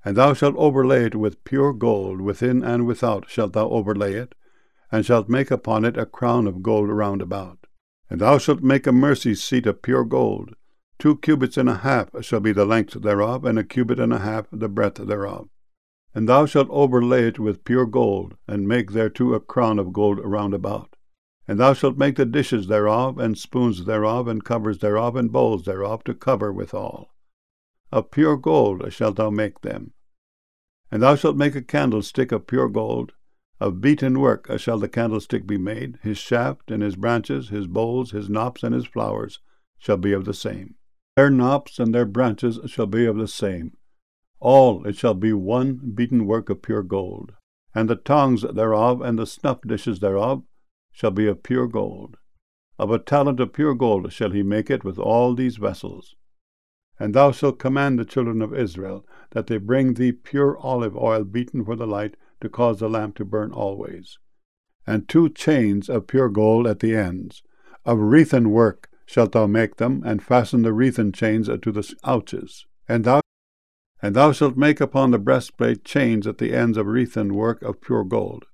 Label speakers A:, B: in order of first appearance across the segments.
A: And thou shalt overlay it with pure gold, within and without shalt thou overlay it, and shalt make upon it a crown of gold round about. And thou shalt make a mercy seat of pure gold. 2 cubits and a half shall be the length thereof, and 1 cubit and a half the breadth thereof. And thou shalt overlay it with pure gold, and make thereto a crown of gold round about. And thou shalt make the dishes thereof, and spoons thereof, and covers thereof, and bowls thereof, to cover withal. Of pure gold shalt thou make them. And thou shalt make a candlestick of pure gold. Of beaten work shall the candlestick be made. His shaft and his branches, his bowls, his knops, and his flowers shall be of the same. Their knops and their branches shall be of the same. All it shall be one beaten work of pure gold. And the tongs thereof and the snuff dishes thereof shall be of pure gold. Of a talent of pure gold shall he make it with all these vessels. And thou shalt command the children of Israel that they bring thee pure olive oil beaten for the light, to cause the lamp to burn always. And 2 chains of pure gold at the ends. Of wreathen work shalt thou make them, and fasten the wreathen chains to the ouches. And thou shalt make upon the breastplate chains at the ends of wreathen work of pure gold.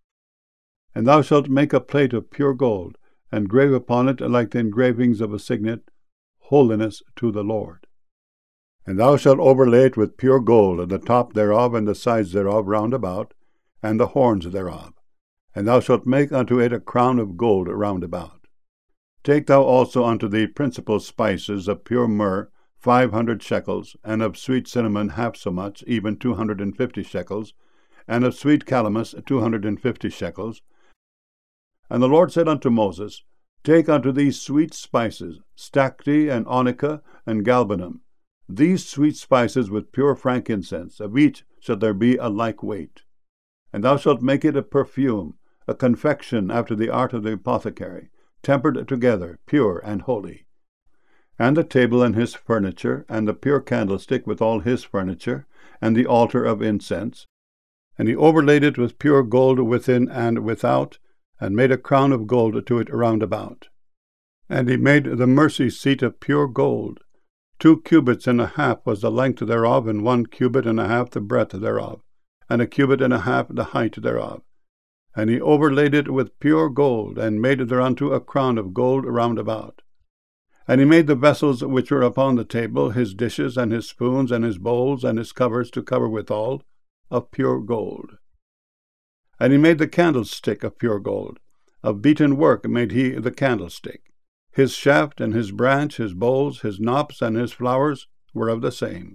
A: And thou shalt make a plate of pure gold, and grave upon it, like the engravings of a signet, Holiness to the Lord. And thou shalt overlay it with pure gold, and the top thereof, and the sides thereof round about, and the horns thereof. And thou shalt make unto it a crown of gold round about. Take thou also unto thee principal spices of pure myrrh, 500 shekels, and of sweet cinnamon half so much, even 250 shekels, and of sweet calamus 250 shekels. And the Lord said unto Moses, Take unto thee sweet spices, stacte, and onycha, and galbanum. These sweet spices with pure frankincense, of each shall there be a like weight. And thou shalt make it a perfume, a confection after the art of the apothecary, tempered together, pure and holy. And the table and his furniture, and the pure candlestick with all his furniture, and the altar of incense. And he overlaid it with pure gold within and without, and made a crown of gold to it round about. And he made the mercy seat of pure gold. 2 cubits and a half was the length thereof, and 1 cubit and a half the breadth thereof, and 1 cubit and a half the height thereof. And he overlaid it with pure gold, and made thereunto a crown of gold round about. And he made the vessels which were upon the table, his dishes, and his spoons, and his bowls, and his covers to cover withal, of pure gold. And he made the candlestick of pure gold. Of beaten work made he the candlestick. His shaft and his branch, his bowls, his knops, and his flowers were of the same.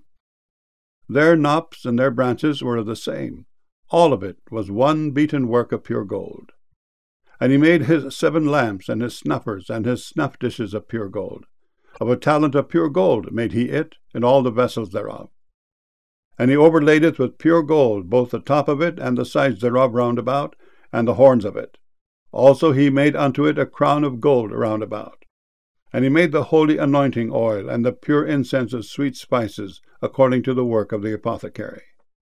A: Their knops and their branches were of the same. All of it was one beaten work of pure gold. And he made his 7 lamps, and his snuffers, and his snuff dishes of pure gold. Of a talent of pure gold made he it, and all the vessels thereof. And he overlaid it with pure gold, both the top of it, and the sides thereof round about, and the horns of it. Also he made unto it a crown of gold round about. And he made the holy anointing oil, and the pure incense of sweet spices, according to the work of the apothecary.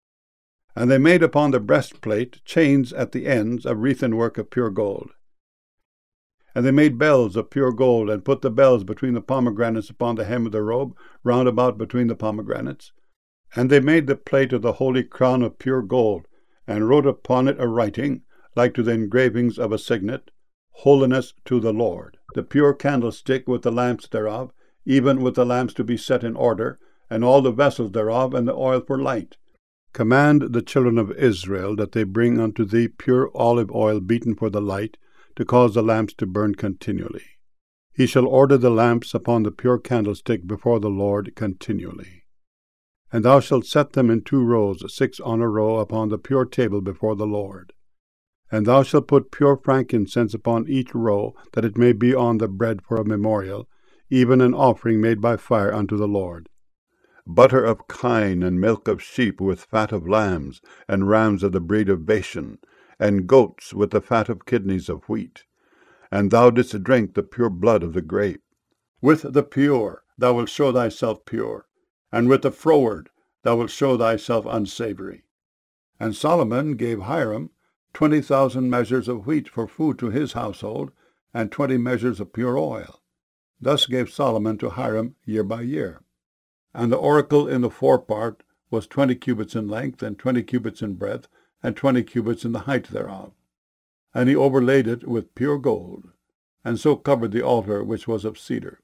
A: And they made upon the breastplate chains at the ends of wreathen work of pure gold. And they made bells of pure gold, and put the bells between the pomegranates upon the hem of the robe, round about between the pomegranates. And they made the plate of the holy crown of pure gold, and wrote upon it a writing, like to the engravings of a signet, Holiness to the Lord. The pure candlestick with the lamps thereof, even with the lamps to be set in order, and all the vessels thereof, and the oil for light. Command the children of Israel that they bring unto thee pure olive oil beaten for the light, to cause the lamps to burn continually. He shall order the lamps upon the pure candlestick before the Lord continually. And thou shalt set them in 2 rows, 6 on a row, upon the pure table before the Lord. And thou shalt put pure frankincense upon each row, that it may be on the bread for a memorial, even an offering made by fire unto the Lord. Butter of kine, and milk of sheep with fat of lambs, and rams of the breed of Bashan, and goats with the fat of kidneys of wheat. And thou didst drink the pure blood of the grape. With the pure thou wilt show thyself pure, and with the froward thou wilt show thyself unsavory. And Solomon gave Hiram 20,000 measures of wheat for food to his household, and 20 measures of pure oil. Thus gave Solomon to Hiram year by year. And the oracle in the forepart was 20 cubits in length, and 20 cubits in breadth, and 20 cubits in the height thereof. And he overlaid it with pure gold, and so covered the altar which was of cedar.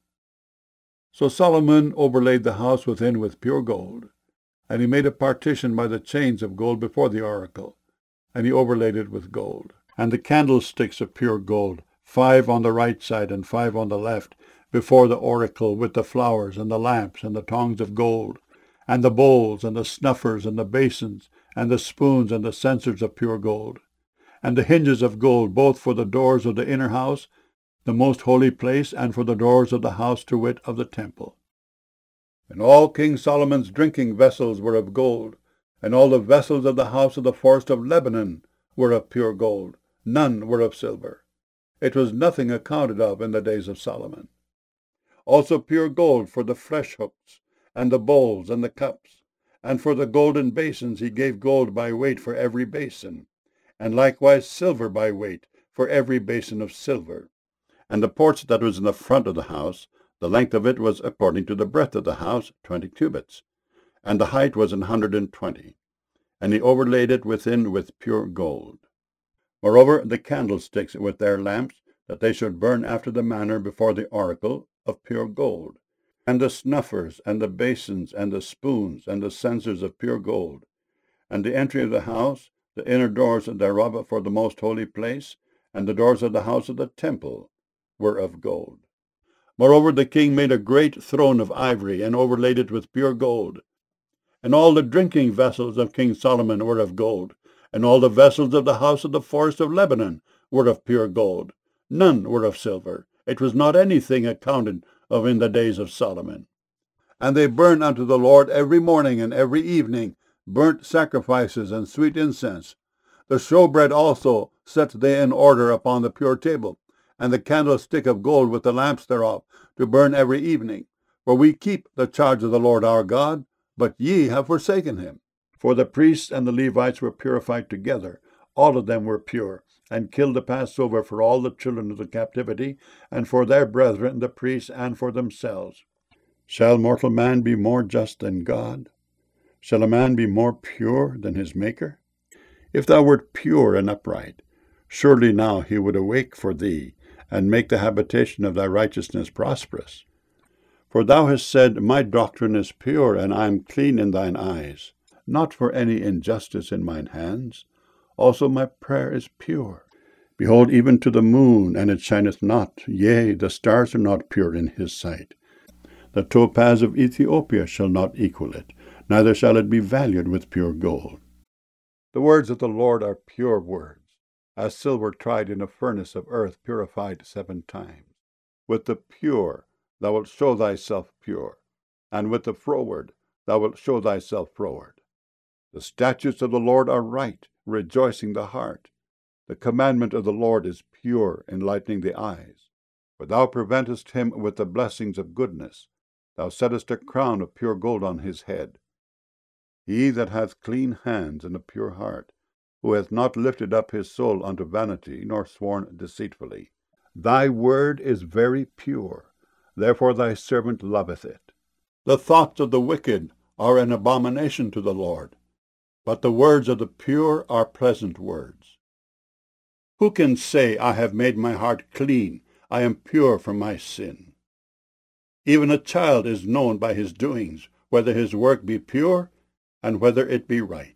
A: So Solomon overlaid the house within with pure gold, and he made a partition by the chains of gold before the oracle, and he overlaid it with gold. And the candlesticks of pure gold, 5 on the right side and 5 on the left, before the oracle, with the flowers and the lamps and the tongs of gold, and the bowls and the snuffers and the basins and the spoons and the censers of pure gold, and the hinges of gold, both for the doors of the inner house, the most holy place, and for the doors of the house, to wit, of the temple. And all King Solomon's drinking vessels were of gold, and all the vessels of the house of the forest of Lebanon were of pure gold. None were of silver. It was nothing accounted of in the days of Solomon. Also pure gold for the flesh hooks, and the bowls, and the cups. And for the golden basins he gave gold by weight for every basin, and likewise silver by weight for every basin of silver. And the porch that was in the front of the house, the length of it was according to the breadth of the house, 20 cubits, and the height was 120. And he overlaid it within with pure gold. Moreover, the candlesticks with their lamps, that they should burn after the manner before the oracle, of pure gold, and the snuffers, and the basins, and the spoons, and the censers of pure gold, and the entry of the house, the inner doors thereof for the most holy place, and the doors of the house of the temple, were of gold. Moreover, the king made a great throne of ivory, and overlaid it with pure gold. And all the drinking vessels of King Solomon were of gold, and all the vessels of the house of the forest of Lebanon were of pure gold. None were of silver. It was not anything accounted of in the days of Solomon. And they burned unto the Lord every morning and every evening burnt sacrifices and sweet incense. The showbread also set they in order upon the pure table, and the candlestick of gold with the lamps thereof, to burn every evening. For we keep the charge of the Lord our God, but ye have forsaken him. For the priests and the Levites were purified together. All of them were pure, and killed the Passover for all the children of the captivity, and for their brethren the priests, and for themselves. Shall mortal man be more just than God? Shall a man be more pure than his Maker? If thou wert pure and upright, surely now he would awake for thee, and make the habitation of thy righteousness prosperous. For thou hast said, My doctrine is pure, and I am clean in thine eyes, not for any injustice in mine hands. Also my prayer is pure. Behold, even to the moon, and it shineth not. Yea, the stars are not pure in his sight. The topaz of Ethiopia shall not equal it, neither shall it be valued with pure gold. The words of the Lord are pure words, as silver tried in a furnace of earth, purified 7 times. With the pure thou wilt show thyself pure, and with the froward thou wilt show thyself froward. The statutes of the Lord are right, rejoicing the heart. The commandment of the Lord is pure, enlightening the eyes. For thou preventest him with the blessings of goodness. Thou settest a crown of pure gold on his head. He that hath clean hands and a pure heart, who hath not lifted up his soul unto vanity, nor sworn deceitfully. Thy word is very pure, therefore thy servant loveth it. The thoughts of the wicked are an abomination to the Lord, but the words of the pure are pleasant words. Who can say, I have made my heart clean, I am pure from my sin? Even a child is known by his doings, whether his work be pure, and whether it be right.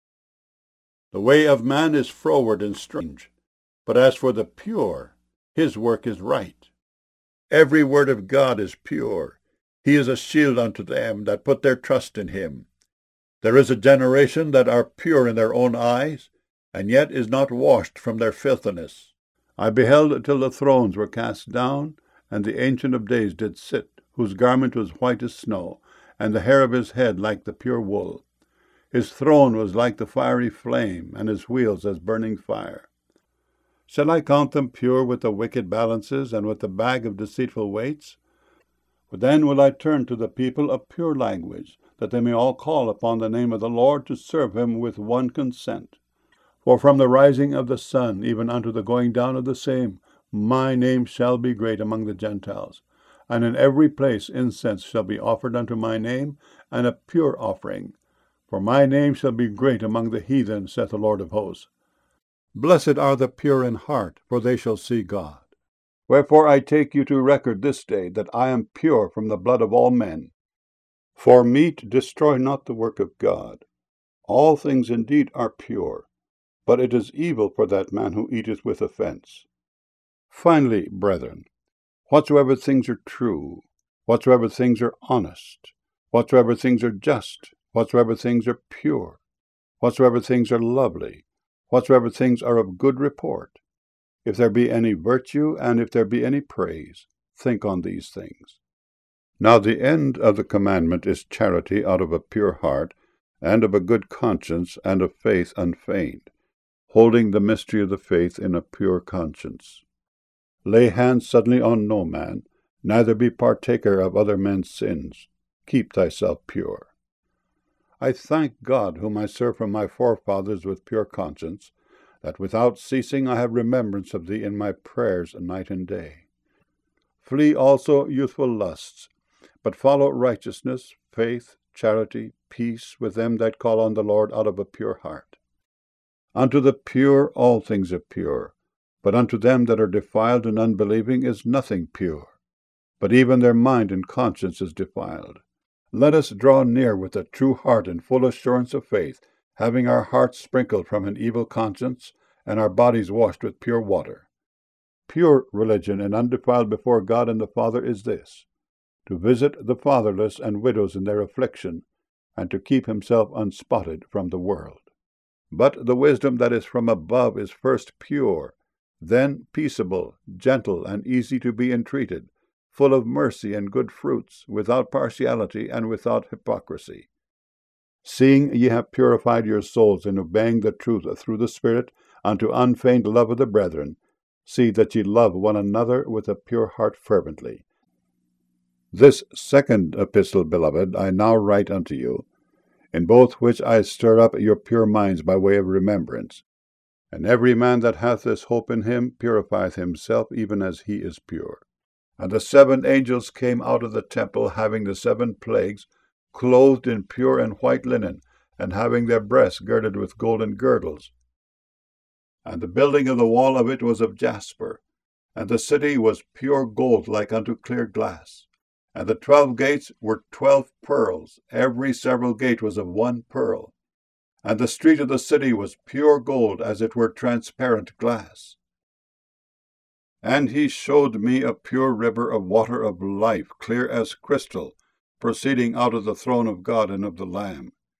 A: The way of man is froward and strange, but as for the pure, his work is right. Every word of God is pure. He is a shield unto them that put their trust in him. There is a generation that are pure in their own eyes, and yet is not washed from their filthiness. I beheld till the thrones were cast down, and the Ancient of Days did sit, whose garment was white as snow, and the hair of his head like the pure wool. His throne was like the fiery flame, and his wheels as burning fire. Shall I count them pure with the wicked balances, and with the bag of deceitful weights? For then will I turn to the people of pure language, that they may all call upon the name of the Lord to serve him with one consent. For from the rising of the sun even unto the going down of the same, my name shall be great among the Gentiles. And in every place incense shall be offered unto my name, and a pure offering. For my name shall be great among the heathen, saith the Lord of hosts. Blessed are the pure in heart, for they shall see God. Wherefore I take you to record this day, that I am pure from the blood of all men. For meat destroy not the work of God. All things indeed are pure, but it is evil for that man who eateth with offence. Finally, brethren, whatsoever things are true, whatsoever things are honest, whatsoever things are just, whatsoever things are pure, whatsoever things are lovely, whatsoever things are of good report, if there be any virtue, and if there be any praise, think on these things. Now the end of the commandment is charity out of a pure heart, and of a good conscience, and of faith unfeigned, holding the mystery of the faith in a pure conscience. Lay hands suddenly on no man, neither be partaker of other men's sins. Keep thyself pure. I thank God, whom I serve from my forefathers with pure conscience, that without ceasing I have remembrance of thee in my prayers night and day. Flee also youthful lusts, but follow righteousness, faith, charity, peace with them that call on the Lord out of a pure heart. Unto the pure all things are pure, but unto them that are defiled and unbelieving is nothing pure, but even their mind and conscience is defiled. Let us draw near with a true heart and full assurance of faith, having our hearts sprinkled from an evil conscience, and our bodies washed with pure water. Pure religion and undefiled before God and the Father is this, to visit the fatherless and widows in their affliction, and to keep himself unspotted from the world. But the wisdom that is from above is first pure, then peaceable, gentle, and easy to be entreated, full of mercy and good fruits, without partiality and without hypocrisy. Seeing ye have purified your souls in obeying the truth through the Spirit unto unfeigned love of the brethren, see that ye love one another with a pure heart fervently. This second epistle, beloved, I now write unto you, in both which I stir up your pure minds by way of remembrance. And every man that hath this hope in him purifieth himself even as he is pure. And the 7 angels came out of the temple, having the 7 plagues, clothed in pure and white linen, and having their breasts girded with golden girdles. And the building of the wall of it was of jasper, and the city was pure gold like unto clear glass. And the 12 gates were 12 pearls, every several gate was of 1 pearl. And the street of the city was pure gold, as it were transparent glass. And he showed me a pure river of water of life, clear as crystal, proceeding out of the throne of God and of the Lamb.